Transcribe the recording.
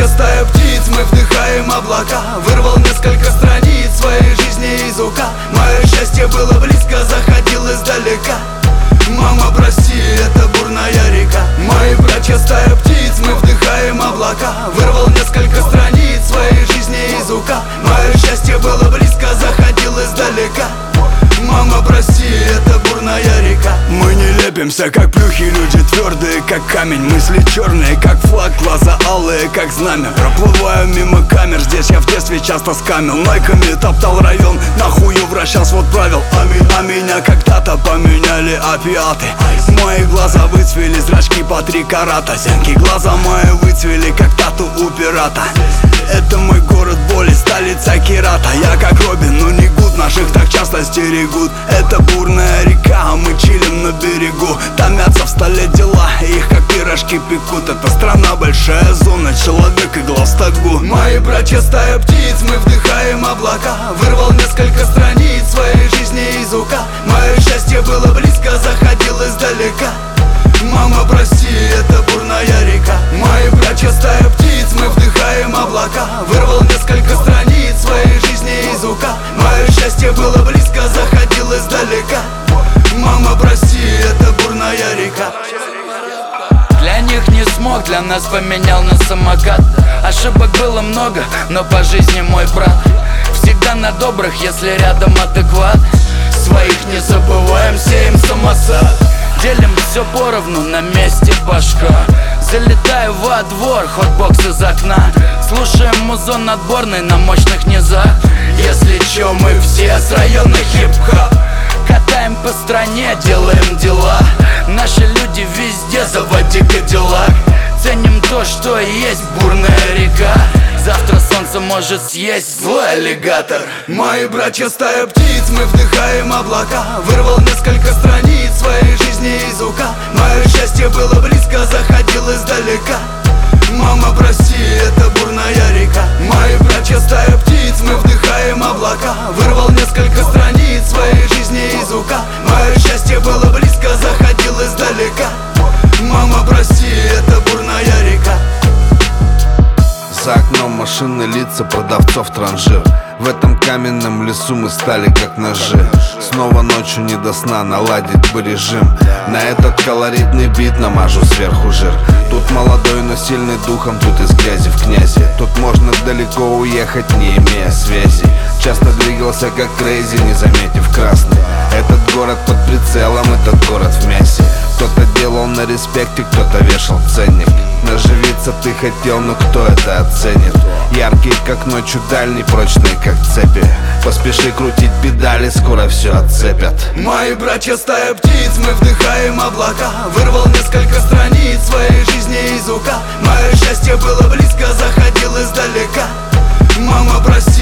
братья, стая птиц, мы вдыхаем облака. Вырвал несколько страниц своей жизни из ука. Мое счастье было близко, заходил издалека. Мама, прости, это бурная река. Мои братья, стая птиц, мы вдыхаем облака. Вырвал несколько страниц своей жизни из ука. Мое счастье было близко, заходил издалека. Мама, прости, это бурная река. Мы не лепимся, как плюхи, люди твердые, как камень. Мысли черные, как флаг, глаза алые, как знамя. Проплываю мимо камер, здесь я в детстве часто скамил. Найками топтал район, нахую вращал свод правил. А меня когда-то поменяли опиаты. Мои глаза выцвели, зрачки по 3 карата. Зенки глаза мои выцвели, как тату у пирата. Это мой город боли, столица Кирата. Я как Робин, но не Гуд, наших так часто стерегут. Это бурная река, а мы чилим на берегу. Томятся в столе дела, их как пирожки пекут. Это страна, большая зона, человек и глаз тагу. Мои братья, стая птиц, мы вдыхаем облака. Вырвал несколько страниц своей жизни из ука. Мое счастье было близко, заходил издалека. Мама, прости, это бурная река. Мои братья, стая птиц, мы вдыхаем облака. Вырвал несколько страниц своей жизни из ука. Мое счастье было близко, заходил издалека. Мама, прости, это бурная река. Для них не смог, для нас поменял на самокат. Ошибок было много, но по жизни мой брат. Всегда на добрых, если рядом адекват. Своих не забываем, сеем самосад. Делим все поровну, на месте башка. Залетаю во двор, хотбокс из окна. Слушаем музон отборный на мощных низах. Если чё, мы все с района хип-хоп. Катаем по стране, делаем дела. Наши люди везде, заводи Кадиллак. Ценим то, что есть бурная река. Завтра солнце может съесть злой аллигатор. Мои братья, стая птиц, мы вдыхаем облака. Вырвал несколько страниц своей жизни из ука. Мое счастье было близко, заходил издалека. Мама, прости, это бурная река. Мои братья, стая птиц, мы вдыхаем облака. Вырвал несколько страниц своей жизни из ука. Мое счастье было близко, заходил издалека. Мама, прости, это бурная река. За окном машины, лица продавцов транжир. В этом каменном лесу мы стали как ножи. Снова ночью не до сна, наладить бы режим. На этот колоритный бит намажу сверху жир. Тут молодой, но сильный духом, тут из грязи в князи. Тут можно далеко уехать, не имея связи. Часто двигался как крейзи, не заметив красный. Этот город под прицелом, этот город в мясе. Кто-то делал на респекте, кто-то вешал ценник. Наживиться ты хотел, но кто это оценит? Яркие как ночью, дальние, прочные как цепи. Поспеши крутить педали, скоро все отцепят. Мои братья, стая птиц, мы вдыхаем облака. Вырвал несколько страниц своей жизни из ука. Мое счастье было близко, заходил издалека. Мама, прости,